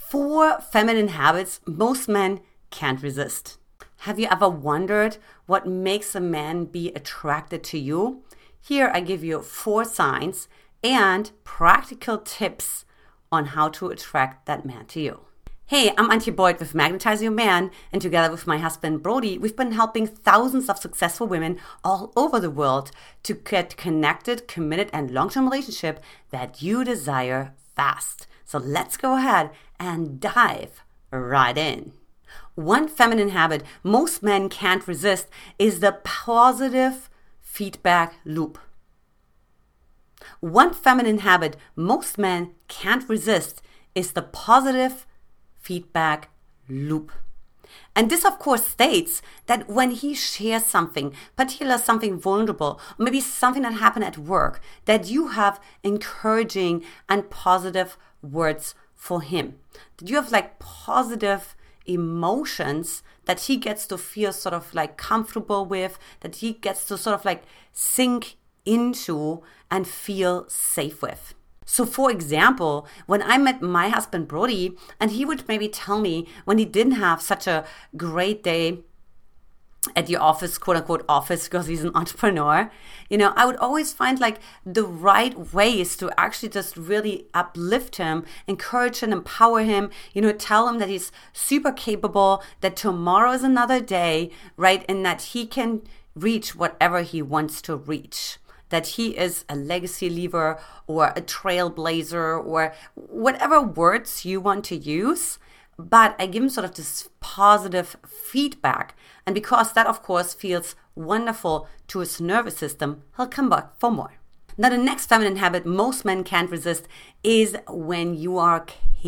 4 feminine habits most men can't resist. Have you ever wondered what makes a man be attracted to you? Here I give you 4 signs and practical tips on how to attract that man to you. Hey, I'm Antje Boyd with Magnetize Your Man, and together with my husband Brody, we've been helping thousands of successful women all over the world to get connected, committed, and long-term relationship that you desire fast. So let's go ahead and dive right in. One feminine habit most men can't resist is the positive feedback loop. One feminine habit most men can't resist is the positive feedback loop. And this, of course, states that when he shares something, particularly something vulnerable, or maybe something that happened at work, that you have encouraging and positive words for him. That you have like positive emotions that he gets to feel sort of like comfortable with, that he gets to sort of like sink into and feel safe with. So for example, when I met my husband Brody, and he would maybe tell me when he didn't have such a great day at the office, quote unquote office, because he's an entrepreneur, I would always find like the right ways to actually just really uplift him, encourage and empower him, tell him that he's super capable, that tomorrow is another day, right? And that he can reach whatever he wants to reach. That he is a legacy leaver or a trailblazer or whatever words you want to use. But I give him sort of this positive feedback. And because that, of course, feels wonderful to his nervous system, he'll come back for more. Now, the next feminine habit most men can't resist is when you are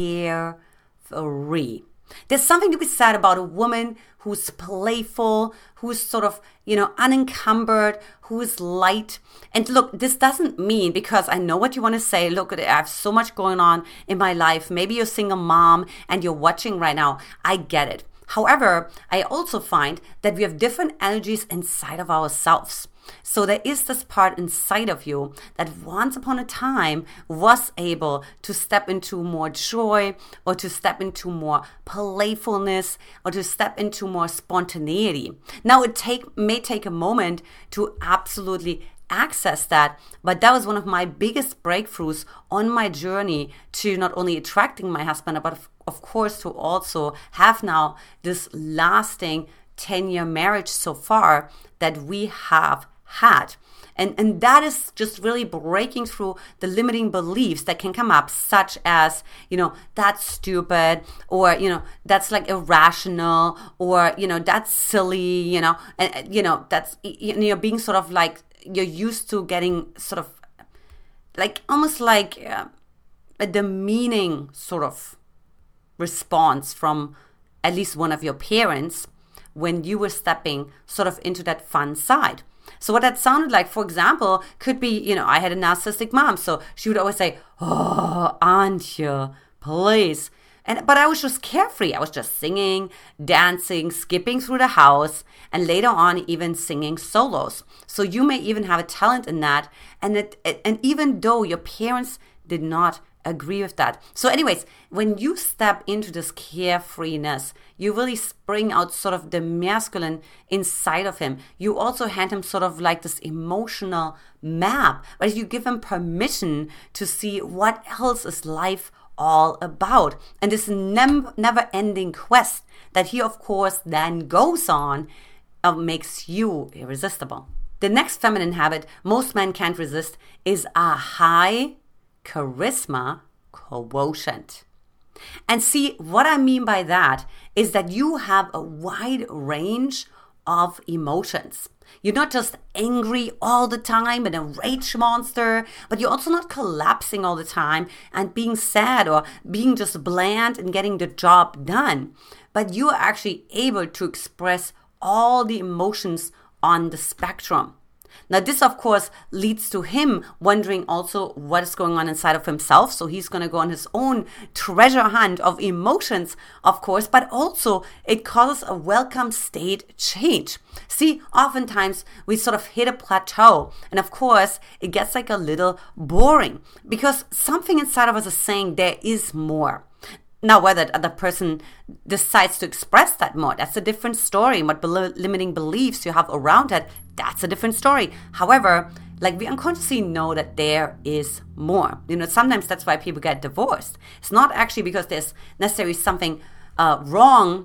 carefree. There's something to be said about a woman who's playful, who's sort of, unencumbered, who's light. And look, this doesn't mean, because I know what you want to say, look, I have so much going on in my life. Maybe you're a single mom and you're watching right now. I get it. However, I also find that we have different energies inside of ourselves. So there is this part inside of you that once upon a time was able to step into more joy, or to step into more playfulness, or to step into more spontaneity. Now it may take a moment to absolutely access that, but that was one of my biggest breakthroughs on my journey to not only attracting my husband, but of course to also have now this lasting 10-year marriage so far that we have had. And that is just really breaking through the limiting beliefs that can come up, such as, that's stupid, or, that's like irrational, or, that's silly, and that's, being sort of like, you're used to getting sort of like, almost like a demeaning sort of response from at least one of your parents when you were stepping sort of into that fun side. So what that sounded like, for example, could be, I had a narcissistic mom. So she would always say, "Oh, Antje, please." But I was just carefree. I was just singing, dancing, skipping through the house, and later on even singing solos. So you may even have a talent in that. And even though your parents did not agree with that. So anyways, when you step into this carefreeness, you really spring out sort of the masculine inside of him. You also hand him sort of like this emotional map, but you give him permission to see what else is life all about. And this never-ending quest that he, of course, then goes on makes you irresistible. The next feminine habit most men can't resist is a high charisma quotient. And see, what I mean by that is that you have a wide range of emotions. You're not just angry all the time and a rage monster, but you're also not collapsing all the time and being sad or being just bland and getting the job done. But you are actually able to express all the emotions on the spectrum. Now, this, of course, leads to him wondering also what is going on inside of himself. So he's going to go on his own treasure hunt of emotions, of course, but also it causes a welcome state change. See, oftentimes we sort of hit a plateau, and of course, it gets like a little boring because something inside of us is saying there is more. Now, whether the other person decides to express that more, that's a different story. What limiting beliefs you have around it, that's a different story. However, like, we unconsciously know that there is more. Sometimes that's why people get divorced. It's not actually because there's necessarily something wrong,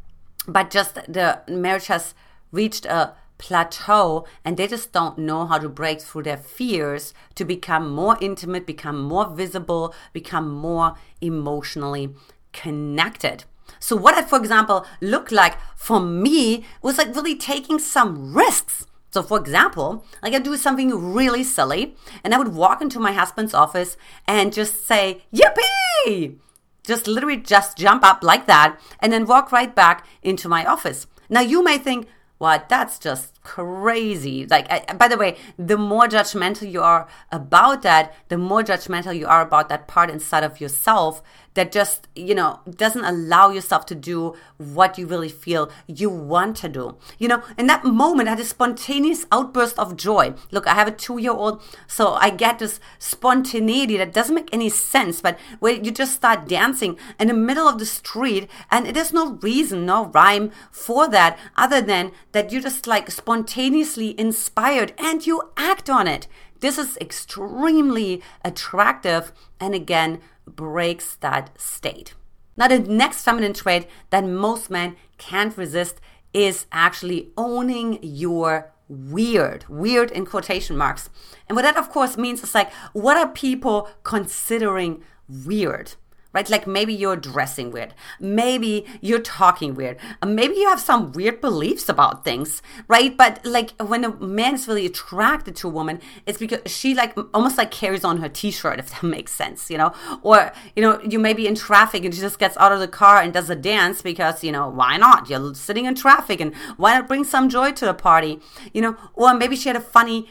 but just the marriage has reached a plateau and they just don't know how to break through their fears to become more intimate, become more visible, become more emotionally connected. So what that, for example, looked like for me was like really taking some risks. So for example, like I'd do something really silly and I would walk into my husband's office and just say, yippee! Just literally just jump up like that and then walk right back into my office. Now you may think, what? That's just crazy. Like, by the way, the more judgmental you are about that, the more judgmental you are about that part inside of yourself that just, doesn't allow yourself to do what you really feel you want to do. In that moment, I had a spontaneous outburst of joy. Look, I have a 2-year-old, so I get this spontaneity that doesn't make any sense, but where you just start dancing in the middle of the street, and there's no reason, no rhyme for that, other than that you're just like spontaneously inspired and you act on it. This is extremely attractive and again, breaks that state. Now, the next feminine trait that most men can't resist is actually owning your weird in quotation marks. And what that of course means is like, what are people considering weird? Right? Like maybe you're dressing weird. Maybe you're talking weird. Maybe you have some weird beliefs about things, right? But like when a man is really attracted to a woman, it's because she like almost like carries on her t-shirt, if that makes sense, Or, you may be in traffic and she just gets out of the car and does a dance because, why not? You're sitting in traffic and why not bring some joy to the party, Or maybe she had a funny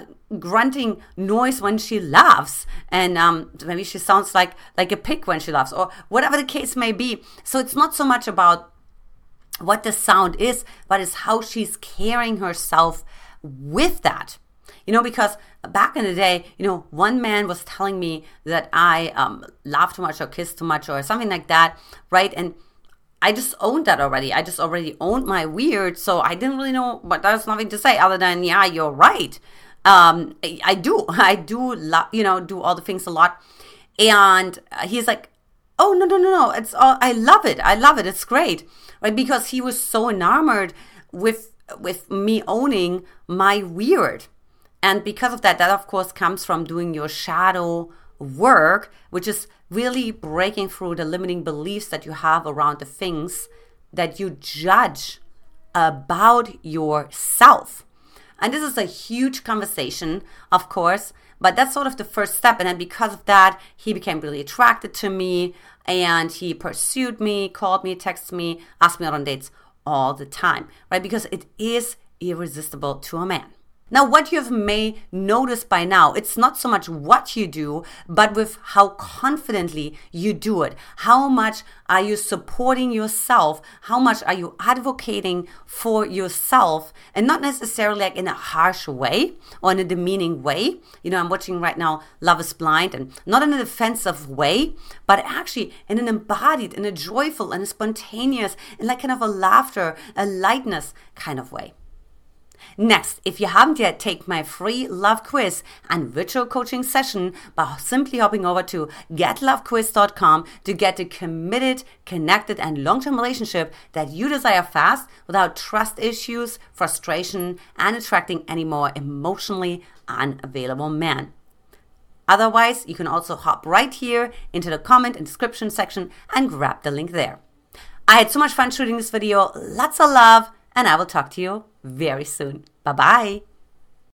grunting noise when she laughs, and maybe she sounds like a pig when she laughs, or whatever the case may be. So it's not so much about what the sound is, but it's how she's carrying herself with that. Because back in the day, one man was telling me that I laugh too much or kiss too much or something like that, right? And I just owned that already. I just already owned my weird, so I didn't really know, but there's nothing to say other than, yeah, you're right. I do do all the things a lot. And he's like, oh, no. It's all, I love it. It's great. Right. Because he was so enamored with me owning my weird. And because of that of course comes from doing your shadow work, which is really breaking through the limiting beliefs that you have around the things that you judge about yourself. And this is a huge conversation, of course, but that's sort of the first step. And then because of that, he became really attracted to me and he pursued me, called me, texted me, asked me out on dates all the time, right? Because it is irresistible to a man. Now, what you may notice by now, it's not so much what you do, but with how confidently you do it. How much are you supporting yourself? How much are you advocating for yourself? And not necessarily like in a harsh way or in a demeaning way. I'm watching right now Love is Blind, and not in a defensive way, but actually in an embodied, in a joyful, and a spontaneous, and like kind of a laughter, a lightness kind of way. Next, if you haven't yet, take my free love quiz and virtual coaching session by simply hopping over to getlovequiz.com to get a committed, connected, and long-term relationship that you desire fast without trust issues, frustration, and attracting any more emotionally unavailable men. Otherwise, you can also hop right here into the comment and description section and grab the link there. I had so much fun shooting this video. Lots of love. And I will talk to you very soon. Bye-bye.